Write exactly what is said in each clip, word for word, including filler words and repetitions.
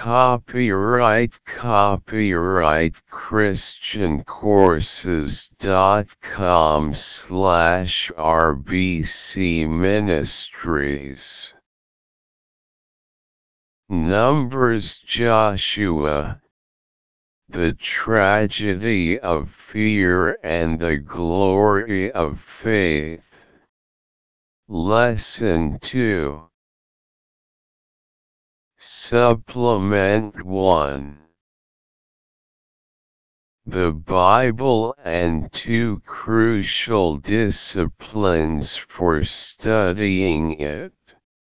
Copyright Copyright Christian Courses dot com slash R B C Ministries. Numbers Joshua. The Tragedy of Fear and the Glory of Faith. Lesson two. Supplement one. The Bible and two crucial disciplines for studying it.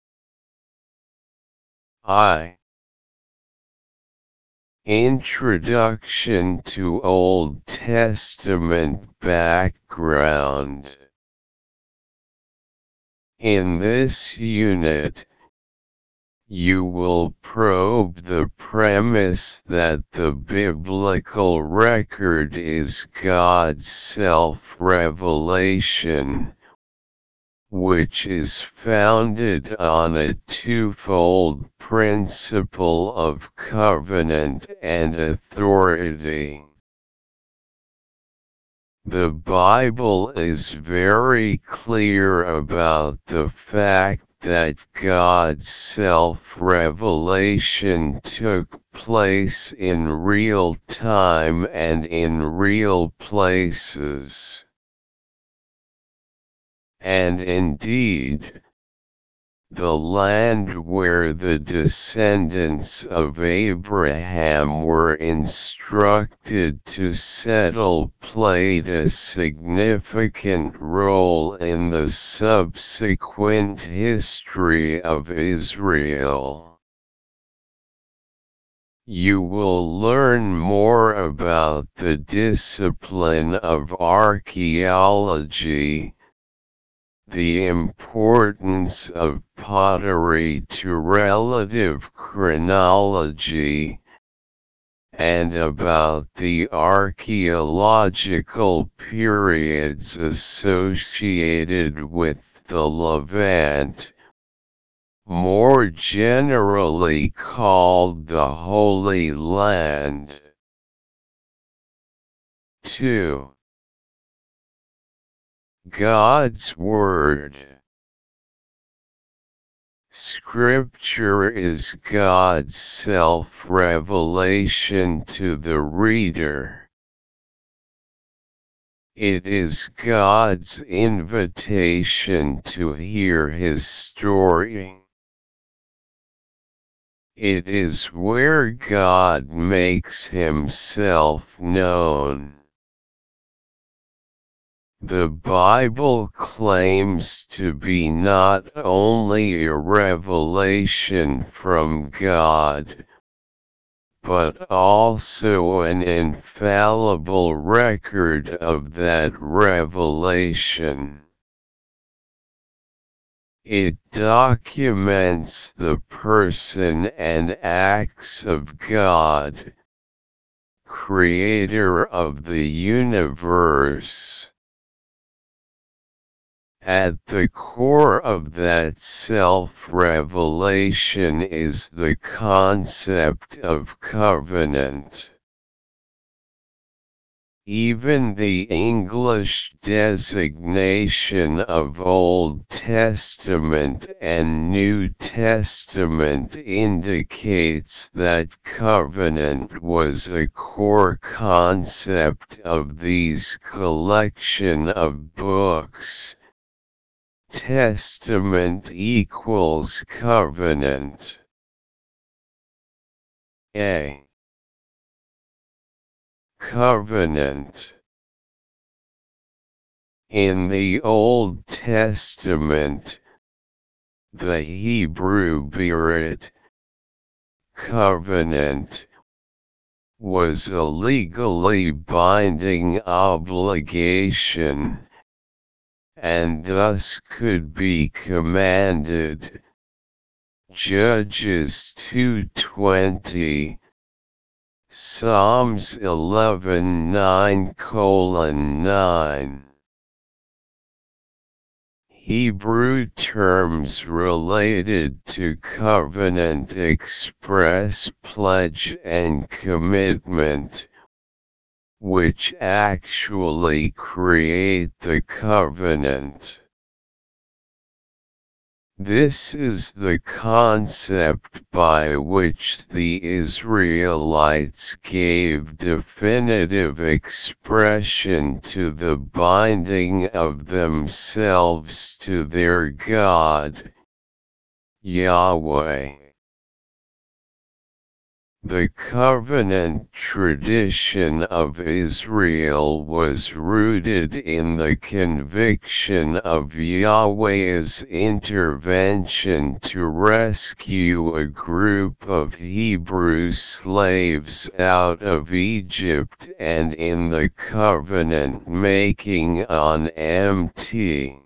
I. Introduction to Old Testament background. In this unit, you will probe the premise that the biblical record is God's self-revelation, which is founded on a twofold principle of covenant and authority. The Bible is very clear about the fact that God's self-revelation took place in real time and in real places. And indeed, the land where the descendants of Abraham were instructed to settle played a significant role in the subsequent history of Israel. You will learn more about the discipline of archaeology, the importance of pottery to relative chronology, and about the archaeological periods associated with the Levant, more generally called the Holy Land. two. God's Word. Scripture is God's self-revelation to the reader. It is God's invitation to hear His story. It is where God makes Himself known. The Bible claims to be not only a revelation from God, but also an infallible record of that revelation. It documents the person and acts of God, Creator of the universe. At the core of that self-revelation is the concept of covenant. Even the English designation of Old Testament and New Testament indicates that covenant was a core concept of these collection of books. Testament equals covenant. A. Covenant. In the Old Testament, the Hebrew Berit, covenant, was a legally binding obligation, and thus could be commanded. Judges two twenty, Psalms eleven nine colon nine. Hebrew terms related to covenant express pledge and commitment, which actually create the covenant. This is the concept by which the Israelites gave definitive expression to the binding of themselves to their God, Yahweh. The covenant tradition of Israel was rooted in the conviction of Yahweh's intervention to rescue a group of Hebrew slaves out of Egypt and in the covenant making on Mount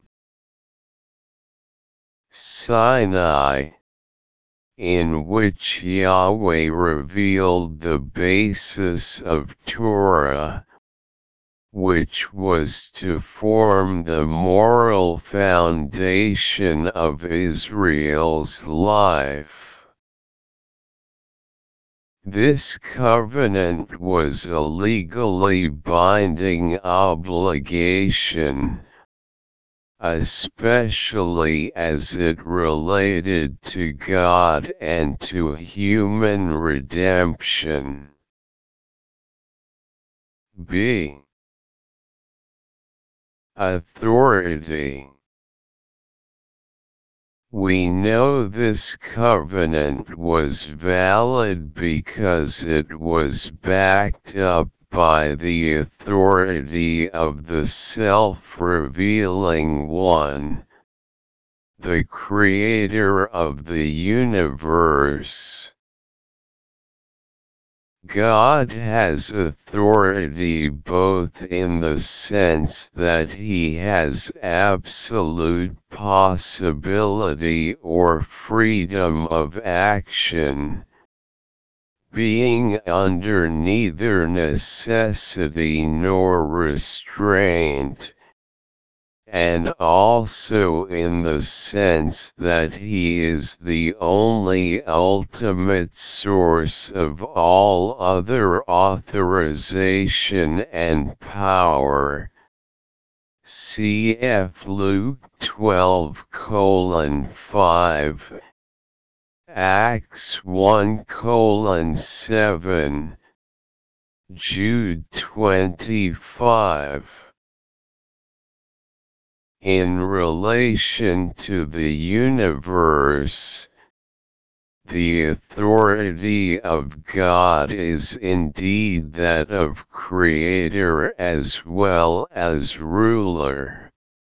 Sinai, in which Yahweh revealed the basis of Torah, which was to form the moral foundation of Israel's life. This covenant was a legally binding obligation, especially as it related to God and to human redemption. B. Authority. We know this covenant was valid because it was backed up by the authority of the self-revealing One, the Creator of the universe. God has authority both in the sense that He has absolute possibility or freedom of action, being under neither necessity nor restraint, and also in the sense that He is the only ultimate source of all other authorization and power. Cf. Luke twelve colon five, Acts one colon seven, Jude twenty-five. In relation to the universe, the authority of God is indeed that of Creator as well as ruler.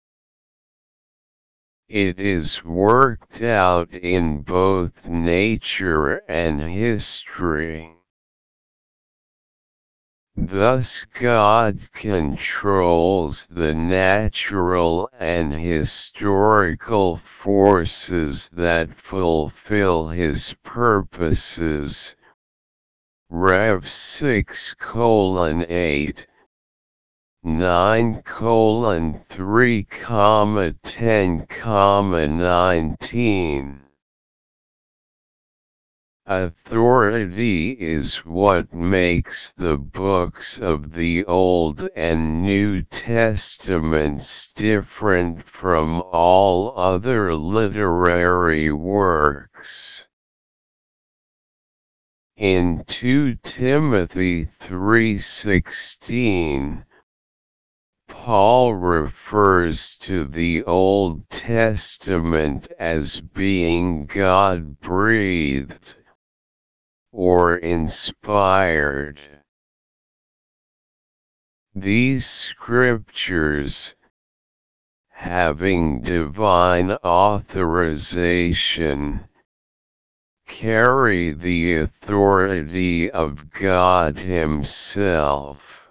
It is worked out in both nature and history. Thus God controls the natural and historical forces that fulfill His purposes. Rev six colon eight, nine colon three, ten nineteen. Authority is what makes the books of the Old and New Testaments different from all other literary works. In two Timothy three sixteen, Paul refers to the Old Testament as being God-breathed, or inspired. These scriptures, having divine authorization, carry the authority of God Himself.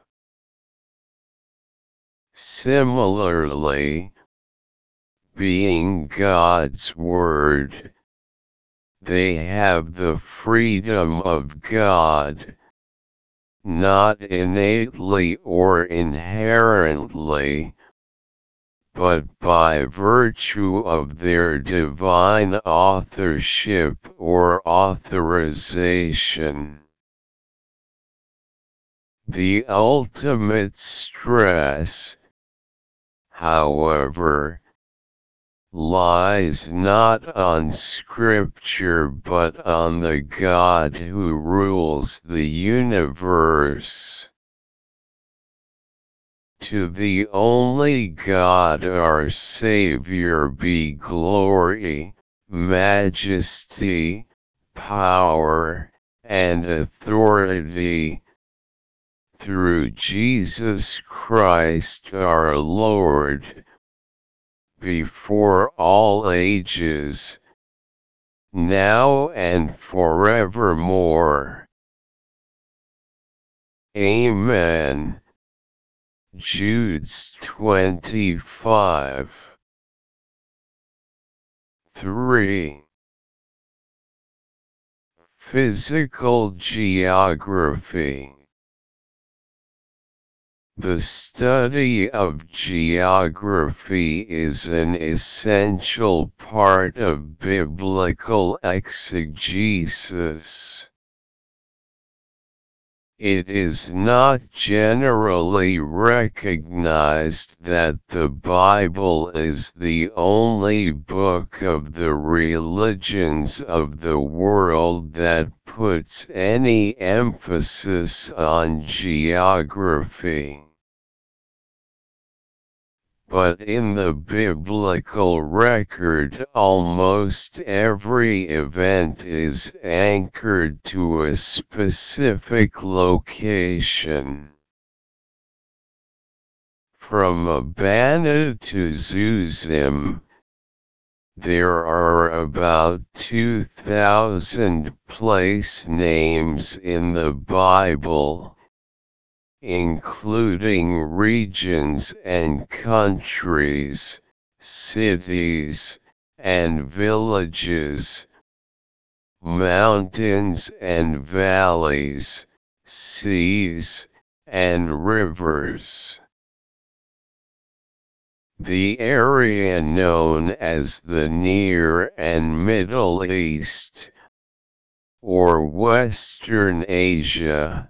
Similarly, being God's Word, they have the freedom of God, not innately or inherently, but by virtue of their divine authorship or authorization. The ultimate stress, however, lies not on Scripture but on the God who rules the universe. To the only God our Saviour be glory, majesty, power, and authority, through Jesus Christ our Lord, before all ages, now and forevermore. Amen. Jude twenty-five. three. Physical geography. The study of geography is an essential part of biblical exegesis. It is not generally recognized that the Bible is the only book of the religions of the world that puts any emphasis on geography. But in the biblical record almost every event is anchored to a specific location. From Abana to Zuzim, there are about two thousand place names in the Bible, including regions and countries, cities, and villages, mountains and valleys, seas, and rivers. The area known as the Near and Middle East, or Western Asia,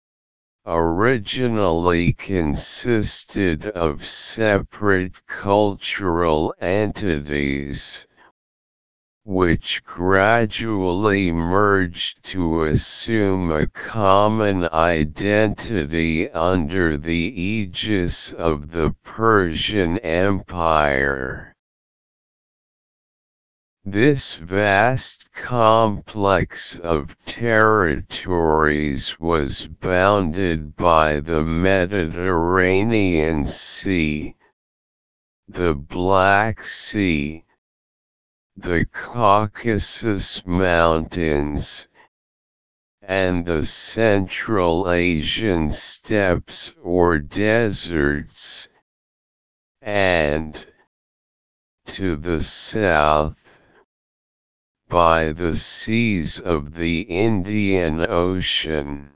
originally consisted of separate cultural entities, which gradually merged to assume a common identity under the aegis of the Persian Empire. This vast complex of territories was bounded by the Mediterranean Sea, the Black Sea, the Caucasus Mountains, and the Central Asian steppes or deserts, and, to the south, by the seas of the Indian Ocean.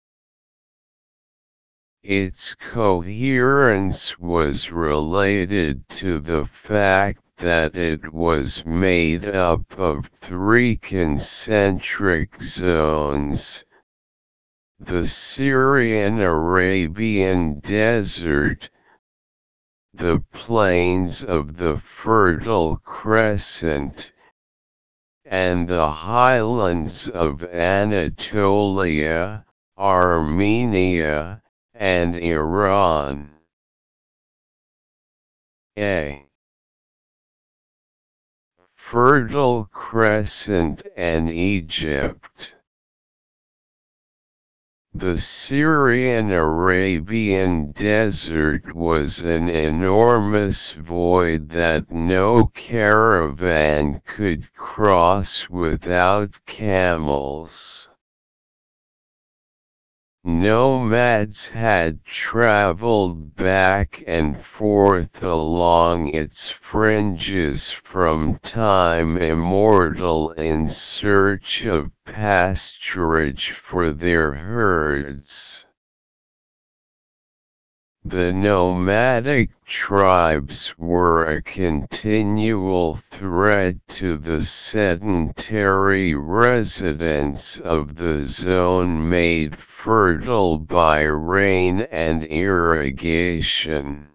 Its coherence was related to the fact that it was made up of three concentric zones: the Syrian-Arabian Desert, the plains of the Fertile Crescent, and the highlands of Anatolia, Armenia, and Iran. A. Fertile Crescent and Egypt. The Syrian-Arabian Desert was an enormous void that no caravan could cross without camels. Nomads had traveled back and forth along its fringes from time immemorial in search of pasturage for their herds. The nomadic tribes were a continual threat to the sedentary residents of the zone made fertile by rain and irrigation.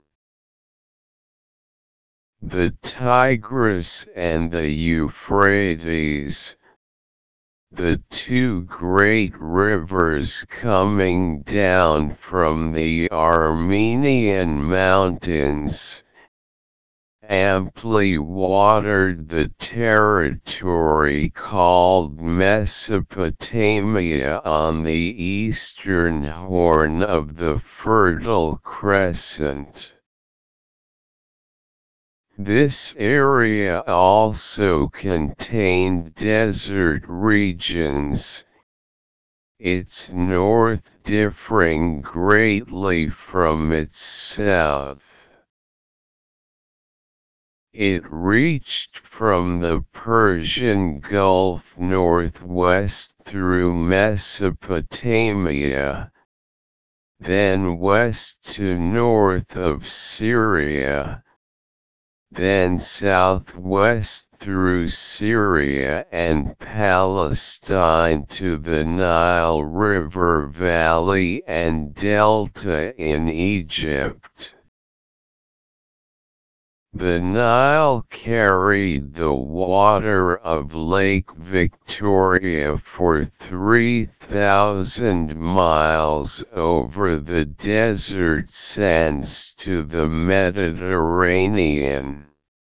The Tigris and the Euphrates, the two great rivers coming down from the Armenian mountains, amply watered the territory called Mesopotamia on the eastern horn of the Fertile Crescent. This area also contained desert regions, its north differing greatly from its south. It reached from the Persian Gulf northwest through Mesopotamia, then west to north of Syria, then southwest through Syria and Palestine to the Nile River Valley and Delta in Egypt. The Nile carried the water of Lake Victoria for three thousand miles over the desert sands to the Mediterranean.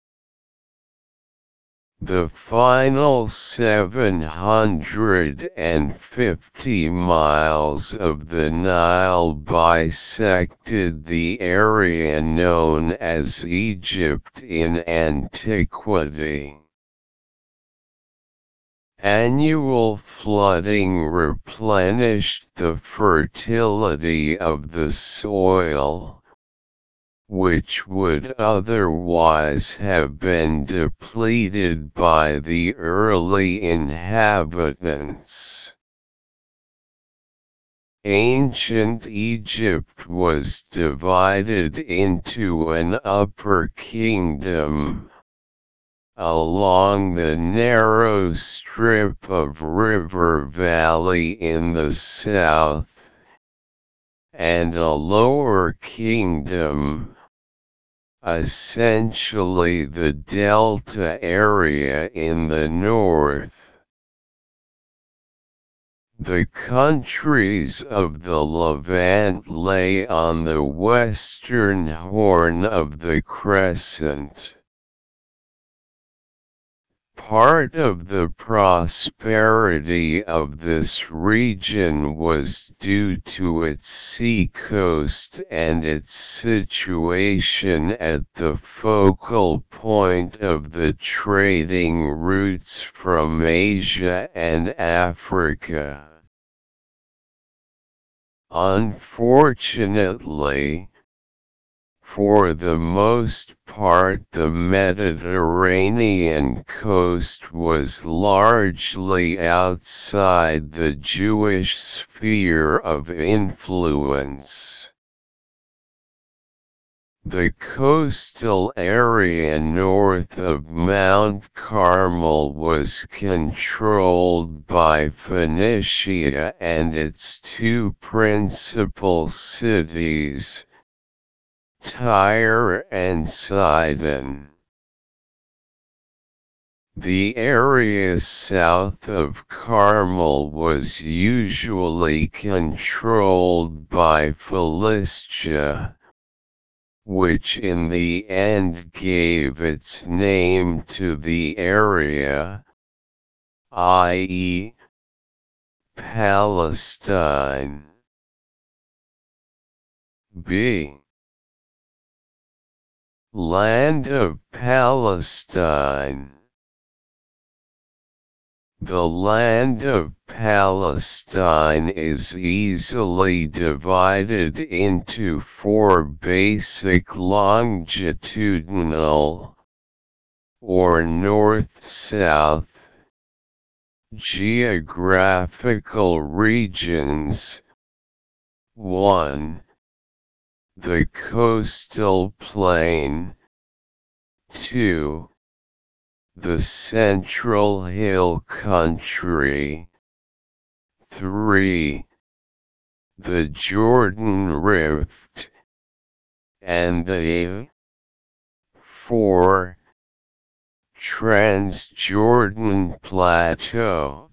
The final seven hundred fifty miles of the Nile bisected the area known as Egypt in antiquity. Annual flooding replenished the fertility of the soil, which would otherwise have been depleted by the early inhabitants. Ancient Egypt was divided into an upper kingdom, along the narrow strip of river valley in the south, and a lower kingdom, essentially the delta area in the north. The countries of the Levant lay on the western horn of the crescent. Part of the prosperity of this region was due to its seacoast and its situation at the focal point of the trading routes from Asia and Africa. Unfortunately, for the most part the Mediterranean coast was largely outside the Jewish sphere of influence. The coastal area north of Mount Carmel was controlled by Phoenicia and its two principal cities, Tyre and Sidon. The area south of Carmel was usually controlled by Philistia, which in the end gave its name to the area, that is, Palestine. B. Land of Palestine. The land of Palestine is easily divided into four basic longitudinal, or north-south, geographical regions. one. The coastal plain. two. The Central Hill Country. three. The Jordan Rift. And the four. Transjordan Plateau.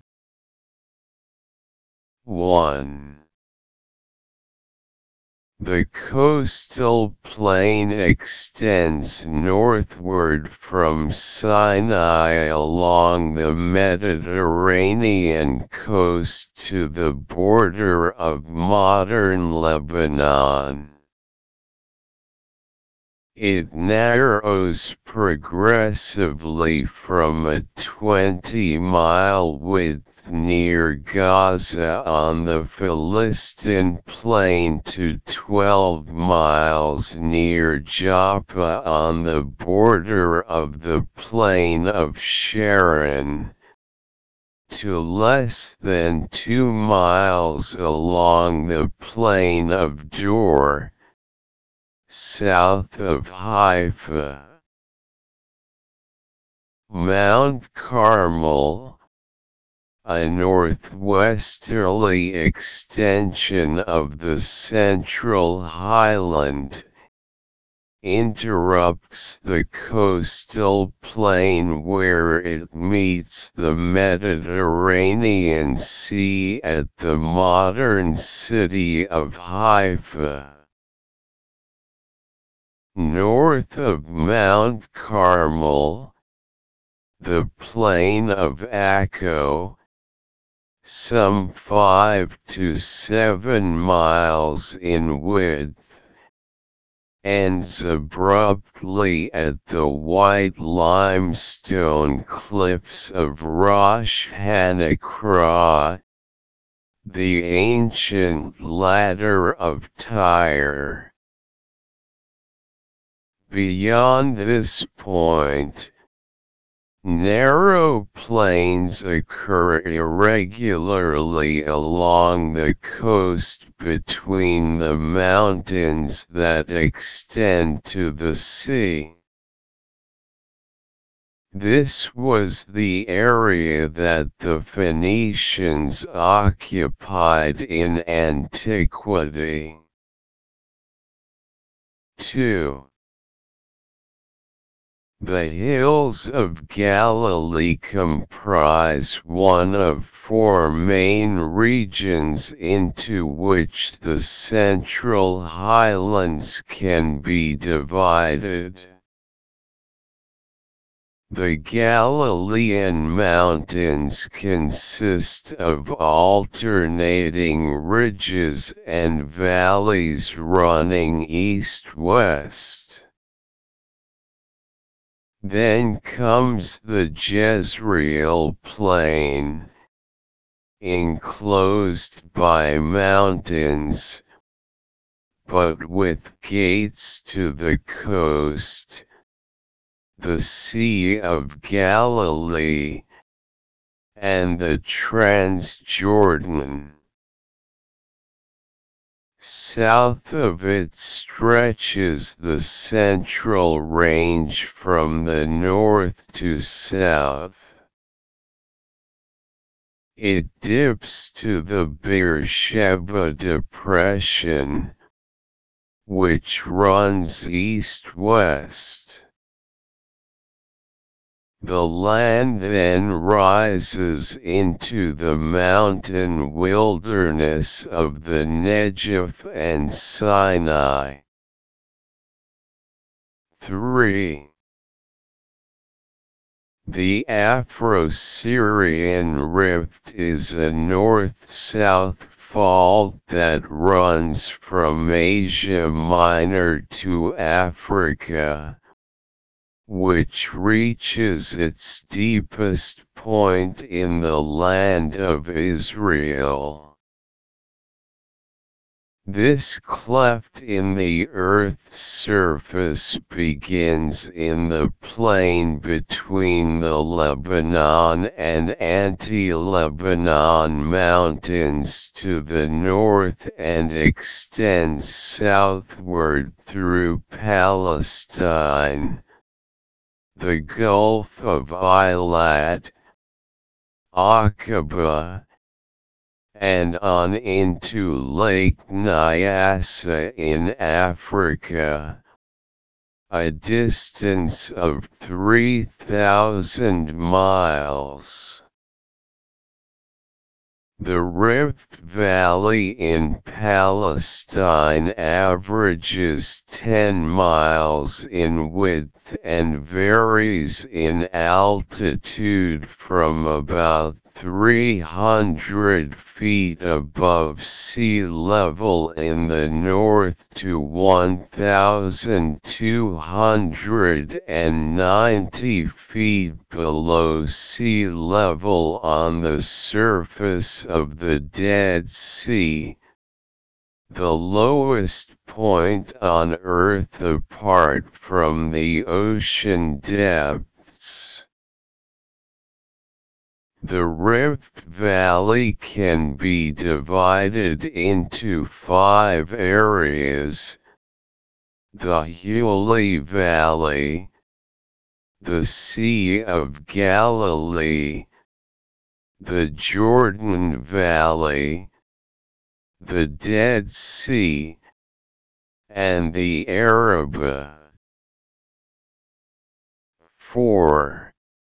one. The coastal plain extends northward from Sinai along the Mediterranean coast to the border of modern Lebanon. It narrows progressively from a twenty-mile width near Gaza on the Philistine Plain to twelve miles near Joppa on the border of the Plain of Sharon, to less than two miles along the Plain of Dor, south of Haifa. Mount Carmel, a northwesterly extension of the Central Highland, interrupts the coastal plain where it meets the Mediterranean Sea at the modern city of Haifa. North of Mount Carmel, the plain of Akko, some five to seven miles in width, ends abruptly at the white limestone cliffs of Rosh Hanakra, the ancient ladder of Tyre. Beyond this point, narrow plains occur irregularly along the coast between the mountains that extend to the sea. This was the area that the Phoenicians occupied in antiquity. two. The hills of Galilee comprise one of four main regions into which the Central Highlands can be divided. The Galilean mountains consist of alternating ridges and valleys running east-west. Then comes the Jezreel Plain, enclosed by mountains, but with gates to the coast, the Sea of Galilee, and the Transjordan. South of it stretches the Central Range from the north to south. It dips to the Beersheba Depression, which runs east-west. The land then rises into the mountain wilderness of the Negev and Sinai. three. The Afro-Syrian Rift is a north-south fault that runs from Asia Minor to Africa, which reaches its deepest point in the land of Israel. This cleft in the Earth's surface begins in the plain between the Lebanon and Anti-Lebanon mountains to the north and extends southward through Palestine, the Gulf of Eilat, Aqaba, and on into Lake Nyassa in Africa, a distance of three thousand miles. The Rift Valley in Palestine averages ten miles in width and varies in altitude from about three hundred feet above sea level in the north to one thousand two hundred ninety feet below sea level on the surface of the Dead Sea, the lowest point on Earth apart from the ocean depths. The Rift Valley can be divided into five areas: the Huli Valley, the Sea of Galilee, the Jordan Valley, the Dead Sea, and the Arabah. four.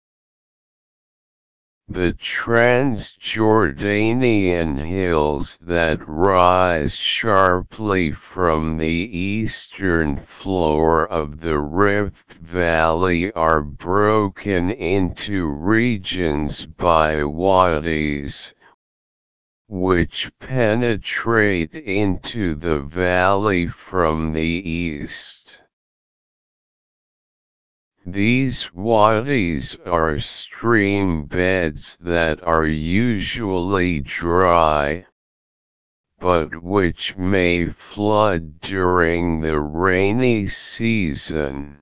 The Transjordanian hills that rise sharply from the eastern floor of the Rift Valley are broken into regions by wadis, which penetrate into the valley from the east. These wadis are stream beds that are usually dry, but which may flood during the rainy season.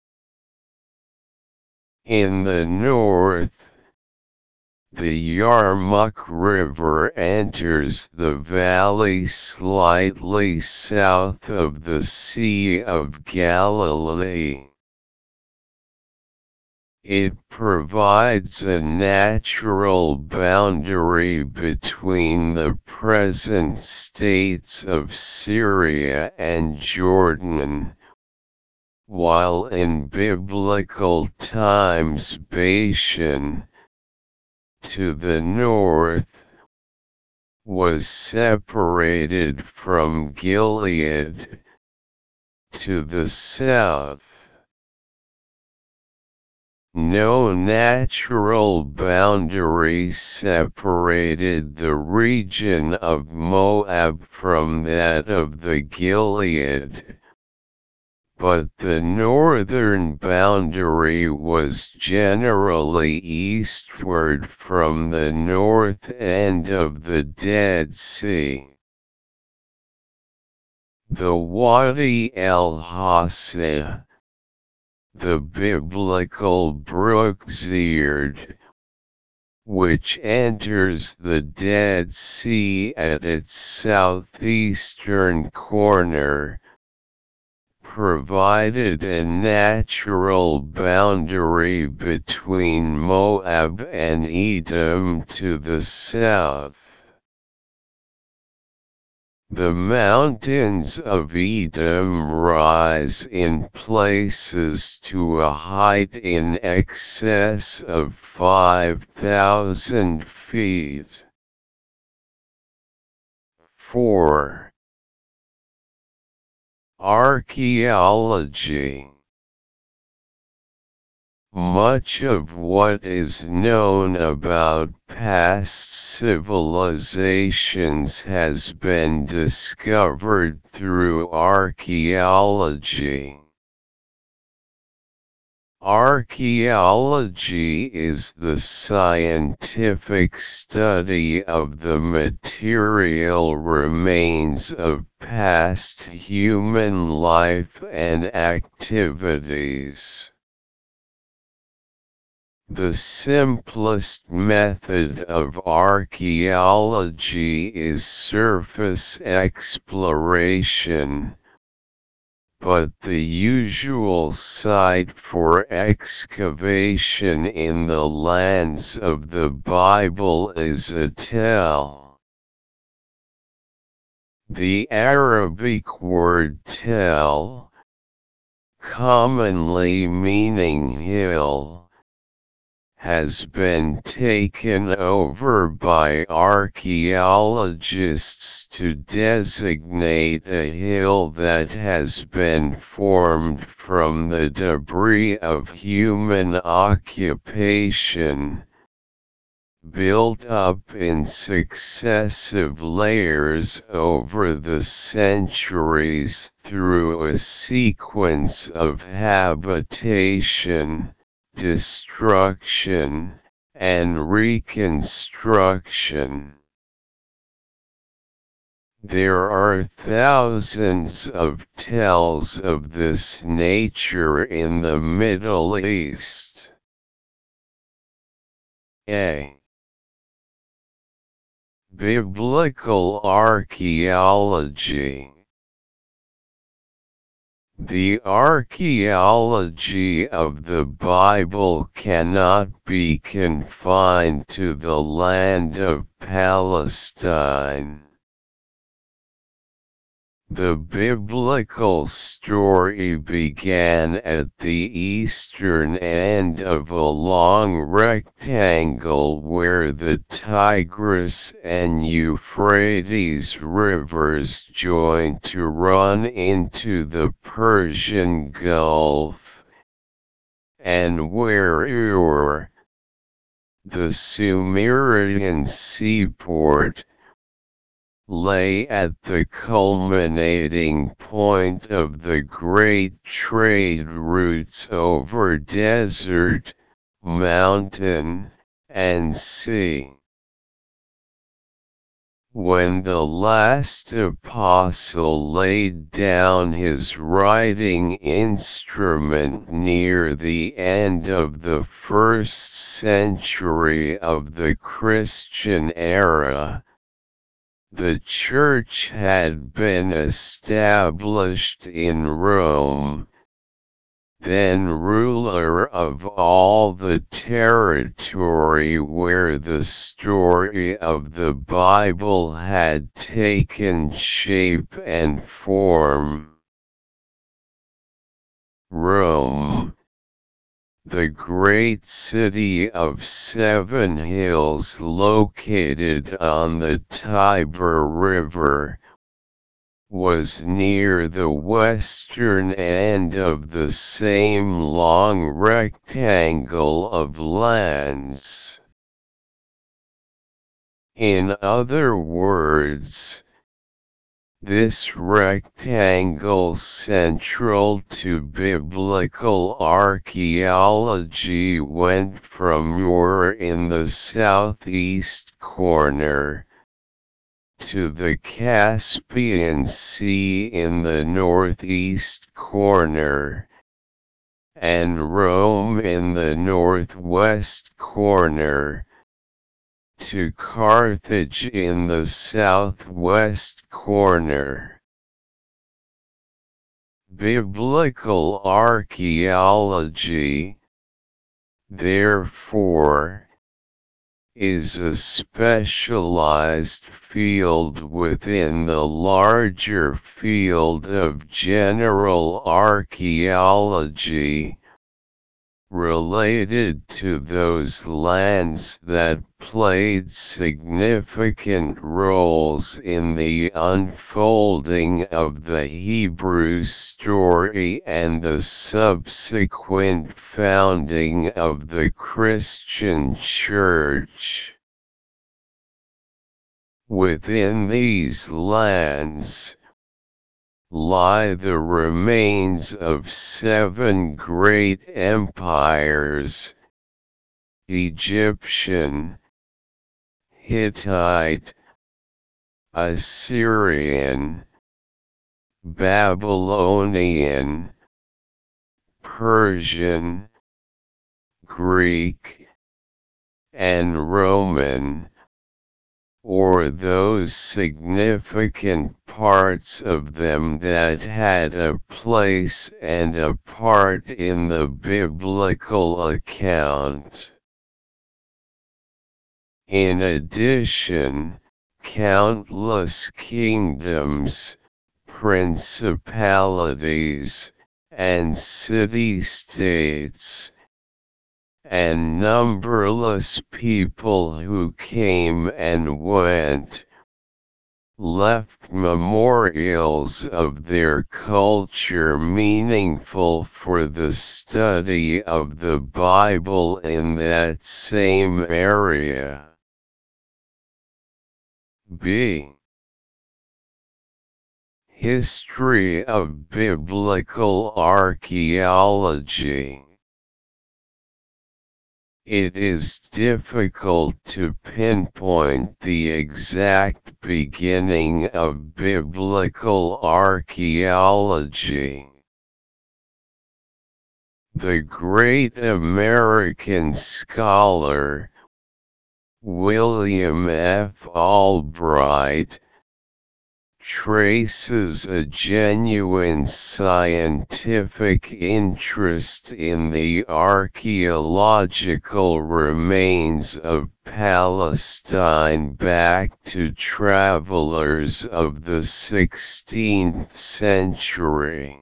In the north, the Yarmouk River enters the valley slightly south of the Sea of Galilee. It provides a natural boundary between the present states of Syria and Jordan, while in biblical times Bashan, to the north, was separated from Gilead, to the south. No natural boundary separated the region of Moab from that of the Gilead, but the northern boundary was generally eastward from the north end of the Dead Sea. The Wadi el-Hassa, the biblical brook Zered, which enters the Dead Sea at its southeastern corner, provided a natural boundary between Moab and Edom to the south. The mountains of Edom rise in places to a height in excess of five thousand feet. four. Archaeology. Much of what is known about past civilizations has been discovered through archaeology. Archaeology is the scientific study of the material remains of past human life and activities. The simplest method of archaeology is surface exploration, but the usual site for excavation in the lands of the Bible is a tell. The Arabic word tell, commonly meaning hill, has been taken over by archaeologists to designate a hill that has been formed from the debris of human occupation, built up in successive layers over the centuries through a sequence of habitation, destruction, and reconstruction. There are thousands of tells of this nature in the Middle East. A. Biblical archaeology. The archaeology of the Bible cannot be confined to the land of Palestine. The biblical story began at the eastern end of a long rectangle where the Tigris and Euphrates rivers joined to run into the Persian Gulf, and where Ur, the Sumerian seaport, lay at the culminating point of the great trade routes over desert, mountain, and sea. When the last apostle laid down his writing instrument near the end of the first century of the Christian era, the Church had been established in Rome, then ruler of all the territory where the story of the Bible had taken shape and form. Rome, the great city of seven hills located on the Tiber River, was near the western end of the same long rectangle of lands. In other words, this rectangle central to biblical archaeology went from Ur in the southeast corner, to the Caspian Sea in the northeast corner, and Rome in the northwest corner, to Carthage in the southwest corner. Biblical archaeology, therefore, is a specialized field within the larger field of general archaeology, related to those lands that played significant roles in the unfolding of the Hebrew story and the subsequent founding of the Christian Church. Within these lands, lie the remains of seven great empires: Egyptian, Hittite, Assyrian, Babylonian, Persian, Greek, and Roman, or those significant parts of them that had a place and a part in the biblical account. In addition, countless kingdoms, principalities, and city-states, and numberless people who came and went, left memorials of their culture meaningful for the study of the Bible in that same area. B. History of Biblical Archaeology. It is difficult to pinpoint the exact beginning of biblical archaeology. The great American scholar, William F. Albright, traces a genuine scientific interest in the archaeological remains of Palestine back to travelers of the sixteenth century.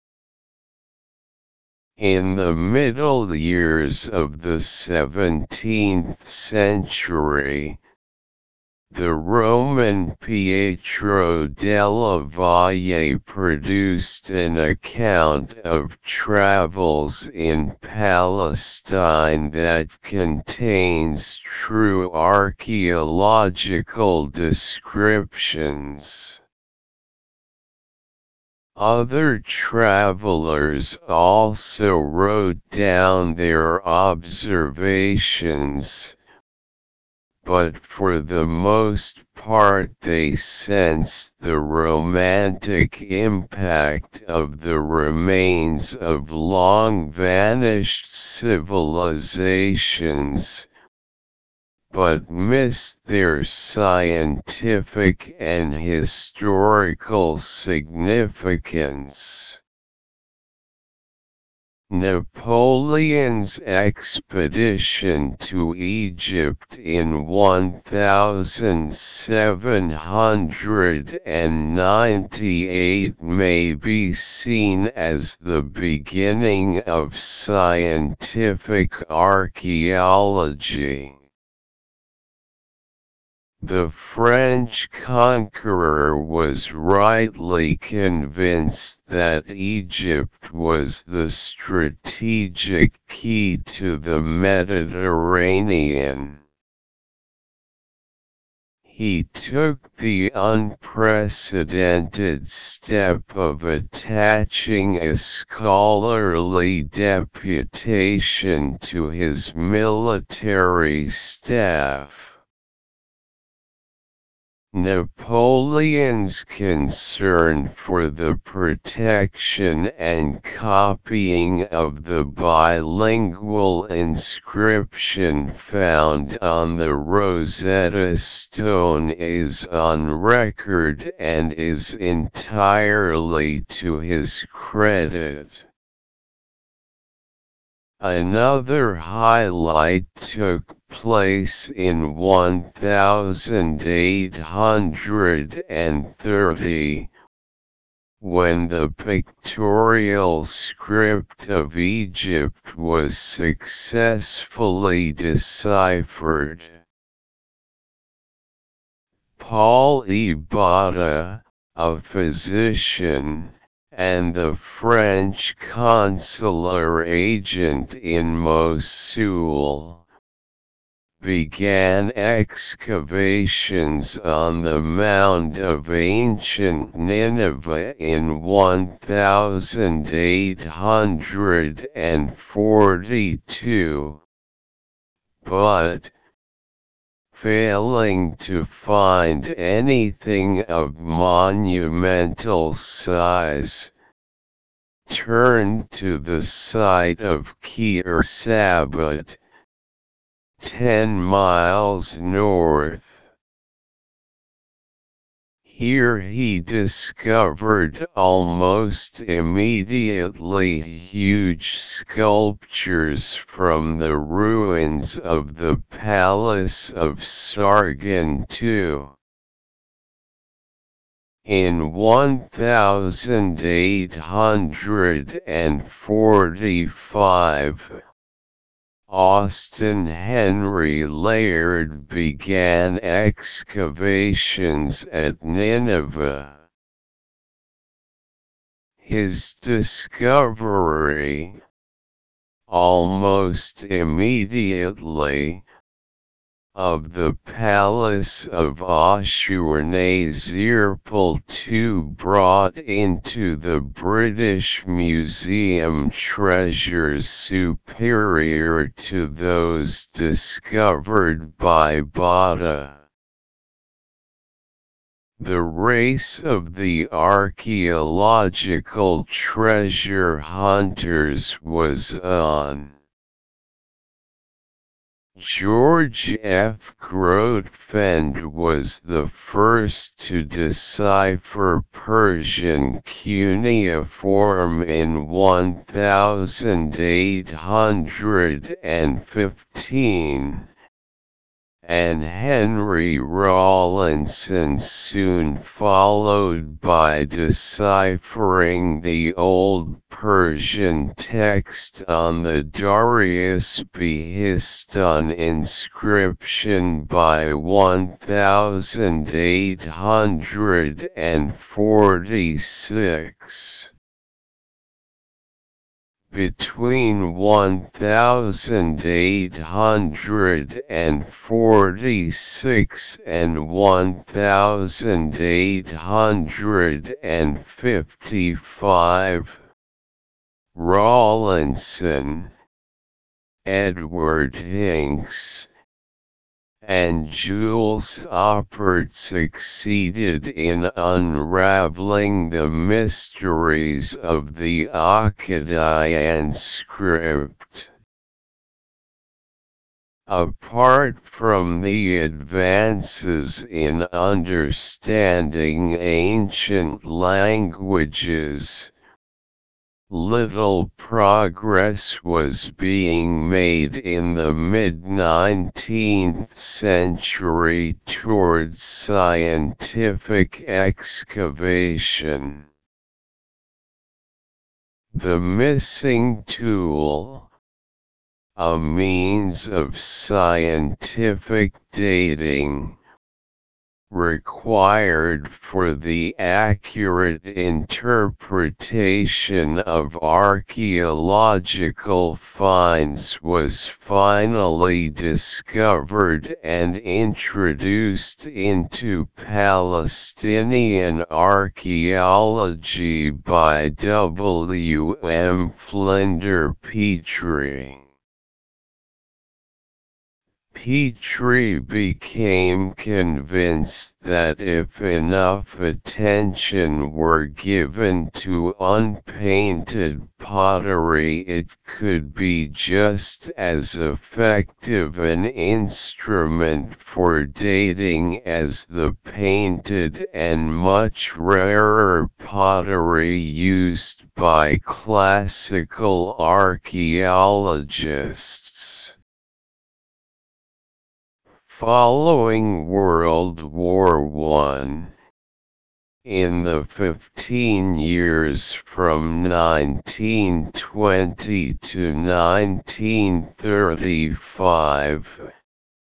In the middle years of the seventeenth century, the Roman Pietro della Valle produced an account of travels in Palestine that contains true archaeological descriptions. Other travelers also wrote down their observations, but for the most part they sensed the romantic impact of the remains of long-vanished civilizations, but missed their scientific and historical significance. Napoleon's expedition to Egypt in one thousand seven hundred ninety-eight may be seen as the beginning of scientific archaeology. The French conqueror was rightly convinced that Egypt was the strategic key to the Mediterranean. He took the unprecedented step of attaching a scholarly deputation to his military staff. Napoleon's concern for the protection and copying of the bilingual inscription found on the Rosetta Stone is on record and is entirely to his credit. Another highlight took place in one thousand eight hundred thirty, when the pictorial script of Egypt was successfully deciphered. Paul Ibada, a physician, and the French consular agent in Mosul, began excavations on the mound of ancient Nineveh in one thousand eight hundred forty-two, but, failing to find anything of monumental size, turned to the site of Kir Sabat, ten miles north. Here he discovered almost immediately huge sculptures from the ruins of the Palace of Sargon the Second. In one thousand eight hundred forty-five, Austen Henry Layard began excavations at Nineveh. His discovery, almost immediately, of the Palace of Ashurnazirpal the Second brought into the British Museum treasures superior to those discovered by Botta. The race of the archaeological treasure hunters was on. George F. Grotefend was the first to decipher Persian cuneiform in one thousand eight hundred fifteen, and Henry Rawlinson soon followed by deciphering the Old Persian text on the Darius Behistun inscription by one thousand eight hundred forty-six. Between one thousand eight hundred forty-six and one thousand eight hundred fifty-five, Rawlinson, Edward Hincks, and Jules Oppert succeeded in unraveling the mysteries of the Akkadian script. Apart from the advances in understanding ancient languages, little progress was being made in the mid-nineteenth century towards scientific excavation. The missing tool, a means of scientific dating, required for the accurate interpretation of archaeological finds was finally discovered and introduced into Palestinian archaeology by W. M. Flinders Petrie. Petrie became convinced that if enough attention were given to unpainted pottery it could be just as effective an instrument for dating as the painted and much rarer pottery used by classical archaeologists. Following World War One, in the fifteen years from nineteen twenty to nineteen thirty-five,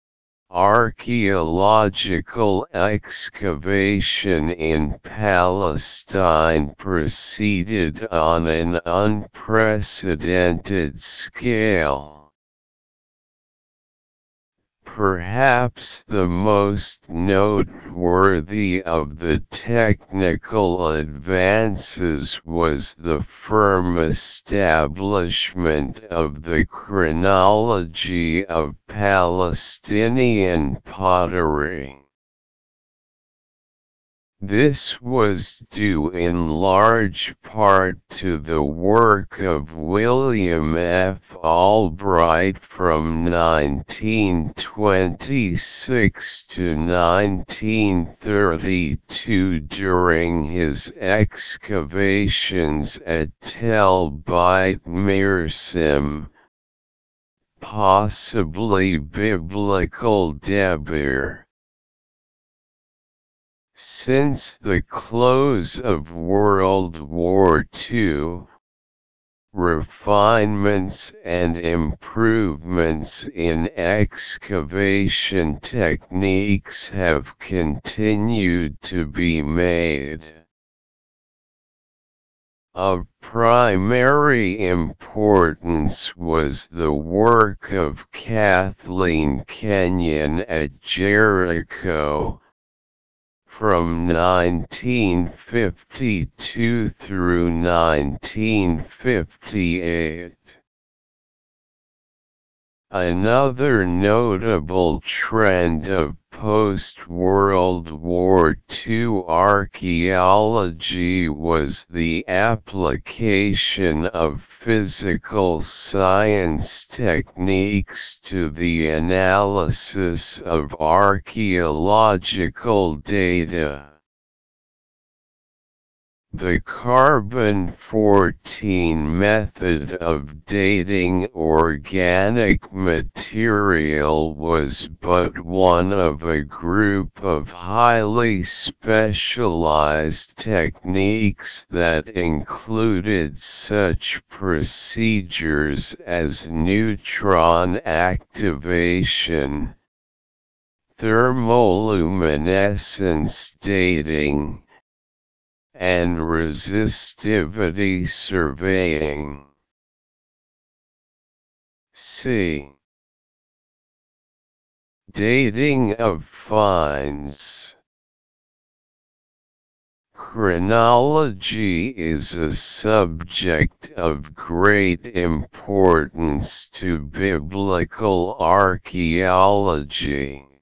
archaeological excavation in Palestine proceeded on an unprecedented scale. Perhaps the most noteworthy of the technical advances was the firm establishment of the chronology of Palestinian pottery. This was due in large part to the work of William F. Albright from nineteen twenty-six to nineteen thirty-two during his excavations at Tel Beit Mearsim, possibly Biblical Debir. Since the close of World War Two, refinements and improvements in excavation techniques have continued to be made. Of primary importance was the work of Kathleen Kenyon at Jericho, from nineteen fifty-two through nineteen fifty-eight. Another notable trend of post-World War Two archaeology was the application of physical science techniques to the analysis of archaeological data. The carbon fourteen method of dating organic material was but one of a group of highly specialized techniques that included such procedures as neutron activation, thermoluminescence dating, and resistivity surveying. C. Dating of finds. Chronology is a subject of great importance to biblical archaeology.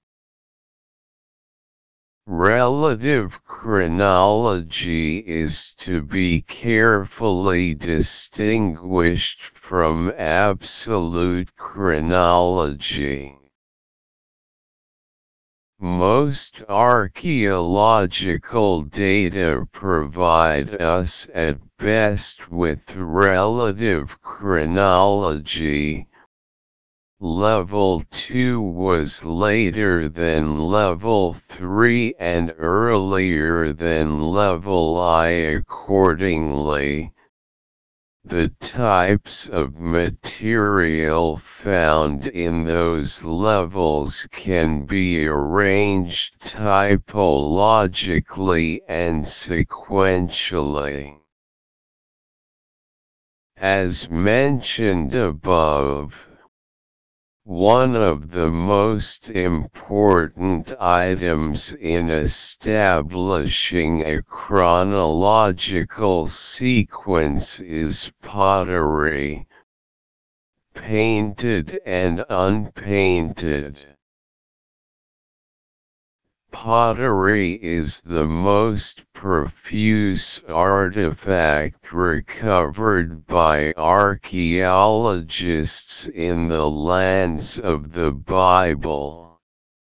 Relative chronology is to be carefully distinguished from absolute chronology. Most archaeological data provide us at best with relative chronology. Level two was later than Level three and earlier than Level I accordingly. The types of material found in those levels can be arranged typologically and sequentially. As mentioned above, one of the most important items in establishing a chronological sequence is pottery, painted and unpainted. Pottery is the most profuse artifact recovered by archaeologists in the lands of the Bible.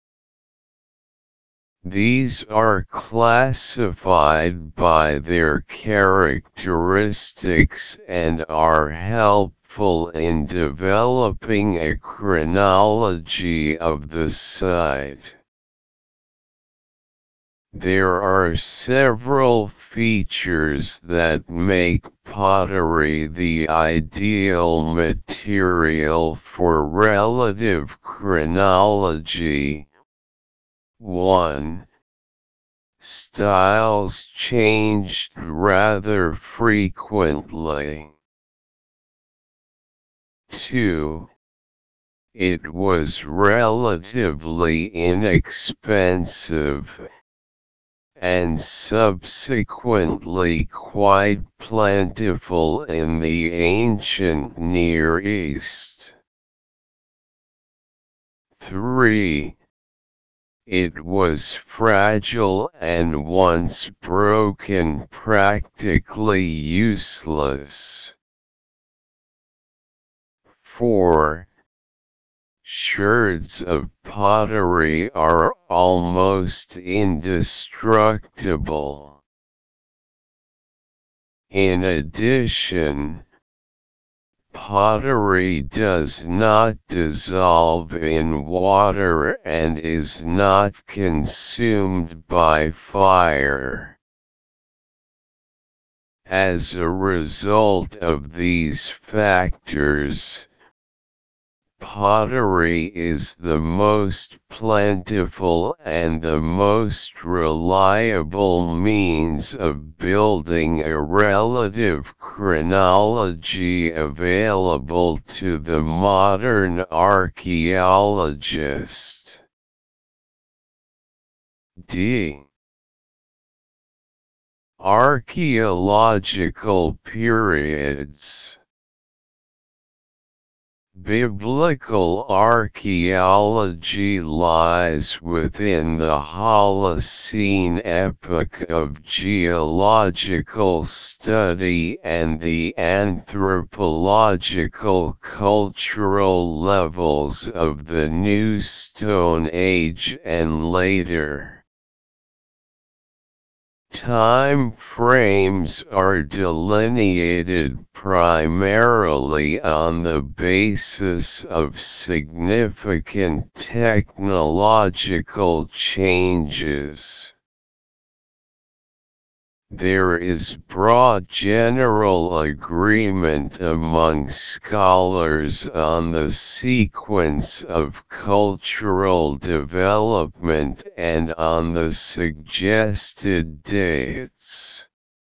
These are classified by their characteristics and are helpful in developing a chronology of the site. There are several features that make pottery the ideal material for relative chronology. one. Styles changed rather frequently. two. It was relatively inexpensive, and subsequently quite plentiful in the ancient Near East. three. It was fragile and once broken practically useless. four. Sherds of pottery are almost indestructible. In addition, pottery does not dissolve in water and is not consumed by fire. As a result of these factors, pottery is the most plentiful and the most reliable means of building a relative chronology available to the modern archaeologist. D. Archaeological periods. Biblical archaeology lies within the Holocene epoch of geological study and the anthropological cultural levels of the New Stone Age and later. Time frames are delineated primarily on the basis of significant technological changes. There is broad general agreement among scholars on the sequence of cultural development and on the suggested dates.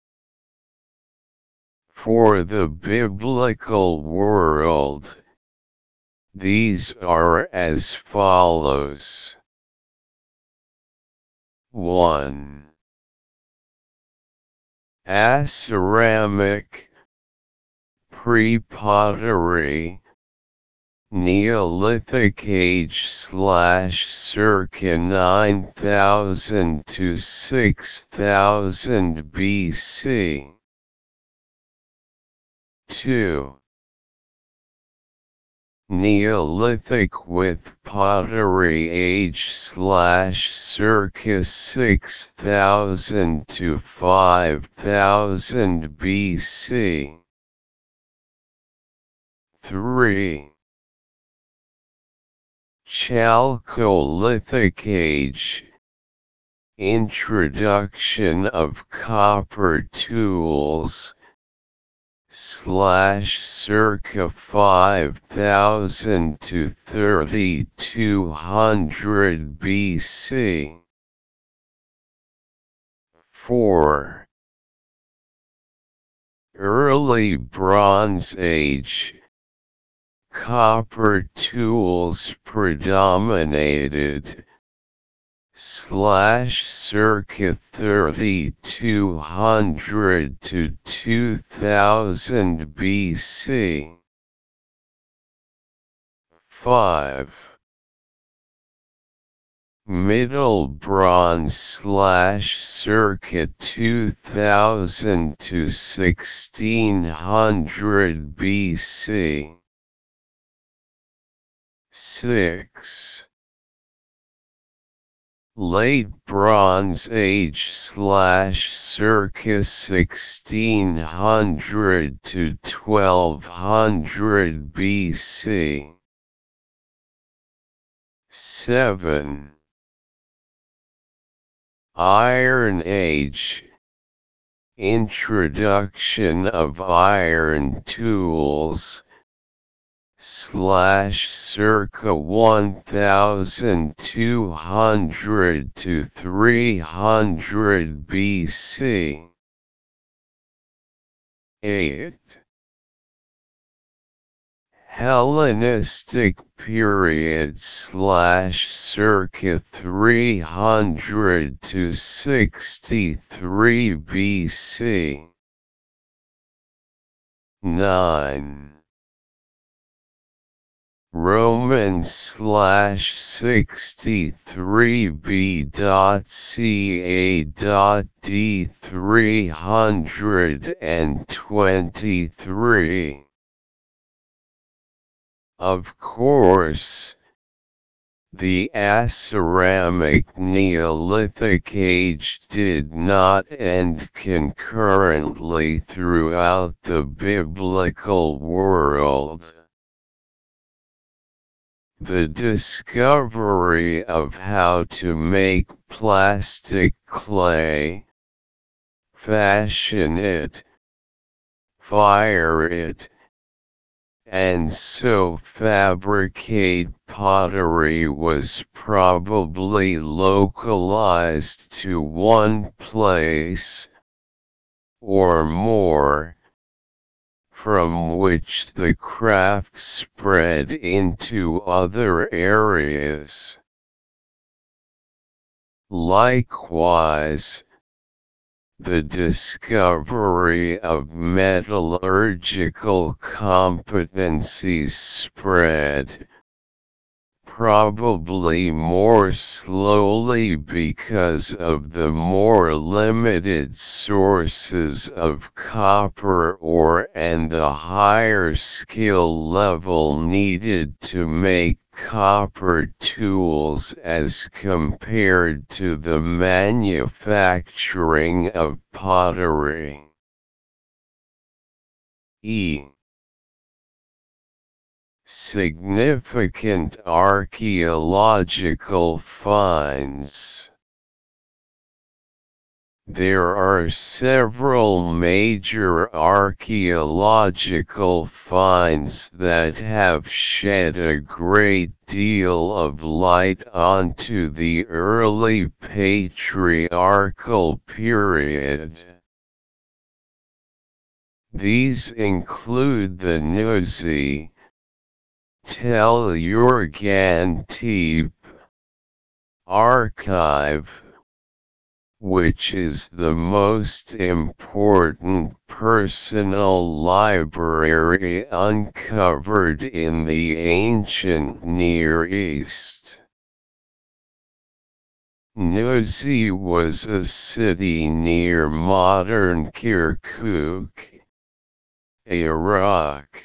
For the biblical world, these are as follows. one. Aceramic, pre-pottery, Neolithic age slash circa nine thousand to six thousand B C. two. Neolithic with pottery age slash circa six thousand to five thousand B C. three. Chalcolithic age. Introduction of copper tools slash circa five thousand to thirty-two hundred B C. four. Early Bronze Age. Copper tools predominated slash circa thirty-two hundred to two thousand B C. five. Middle Bronze slash circa two thousand to sixteen hundred B C. six. Late Bronze Age slash circa sixteen hundred to twelve hundred B C. seven. Iron Age. Introduction of iron tools slash circa one thousand two hundred to three hundred B C. eight. Hellenistic period slash circa three hundred to sixty-three B C. nine. Roman slash sixty-three B C A D three hundred twenty-three. Of course, the Aceramic Neolithic Age did not end concurrently throughout the biblical world. The discovery of how to make plastic clay, fashion it, fire it, and so fabricate pottery was probably localized to one place, or more, from which the craft spread into other areas. Likewise, the discovery of metallurgical competencies spread, probably more slowly because of the more limited sources of copper ore and the higher skill level needed to make copper tools as compared to the manufacturing of pottery. E. Significant archaeological finds. There are several major archaeological finds that have shed a great deal of light onto the early patriarchal period. These include the Nuzi, Tel Urgantip archive, which is the most important personal library uncovered in the ancient Near East. Nuzi was a city near modern Kirkuk, Iraq.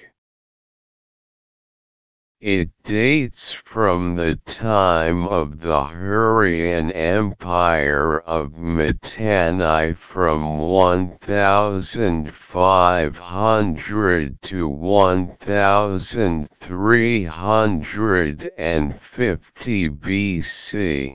It dates from the time of the Hurrian Empire of Mitanni from one thousand five hundred to one thousand three hundred fifty B C.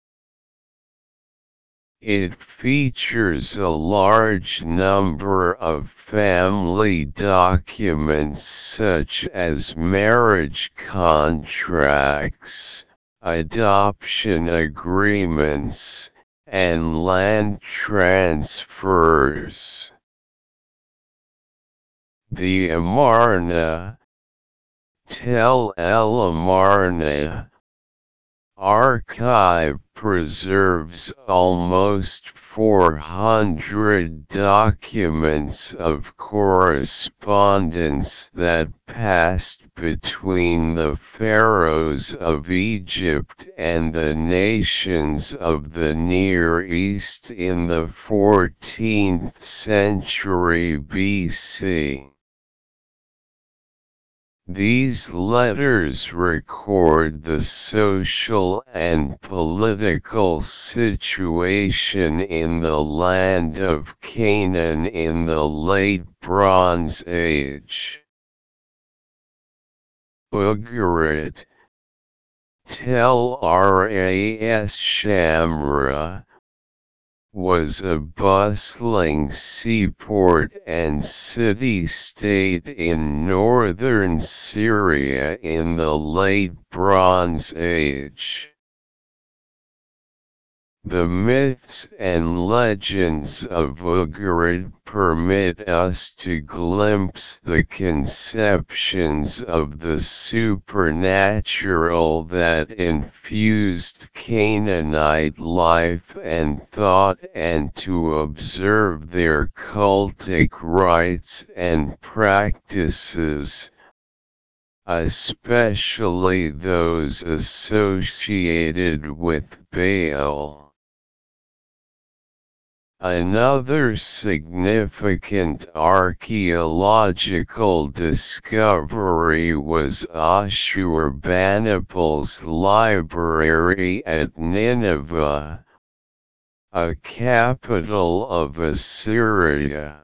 It features a large number of family documents such as marriage contracts, adoption agreements, and land transfers. The Amarna, Tel El Amarna archive preserves almost four hundred documents of correspondence that passed between the pharaohs of Egypt and the nations of the Near East in the fourteenth century B C. These letters record the social and political situation in the land of Canaan in the Late Bronze Age. Ugarit, Tel Ras Shamra, was a bustling seaport and city-state in northern Syria in the Late Bronze Age. The myths and legends of Ugarit permit us to glimpse the conceptions of the supernatural that infused Canaanite life and thought, and to observe their cultic rites and practices, especially those associated with Baal. Another significant archaeological discovery was Ashurbanipal's library at Nineveh, a capital of Assyria.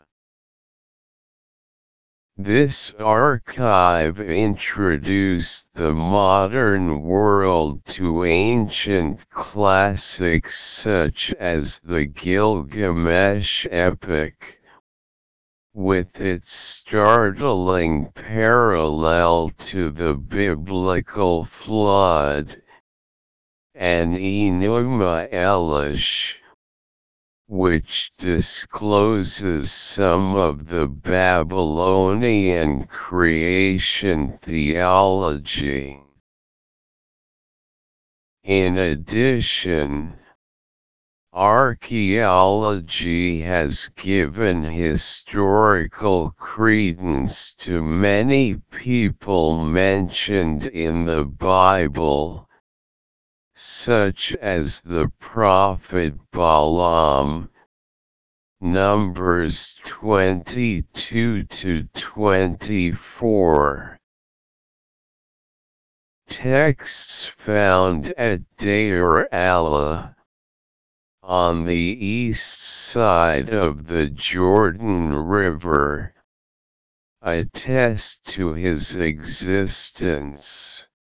This archive introduced the modern world to ancient classics such as the Gilgamesh epic, with its startling parallel to the biblical flood, and Enuma Elish, which discloses some of the Babylonian creation theology. In addition, archaeology has given historical credence to many people mentioned in the Bible, such as the prophet Balaam, Numbers twenty-two to twenty-four. Texts found at Deir Allah, on the east side of the Jordan River, attest to his existence.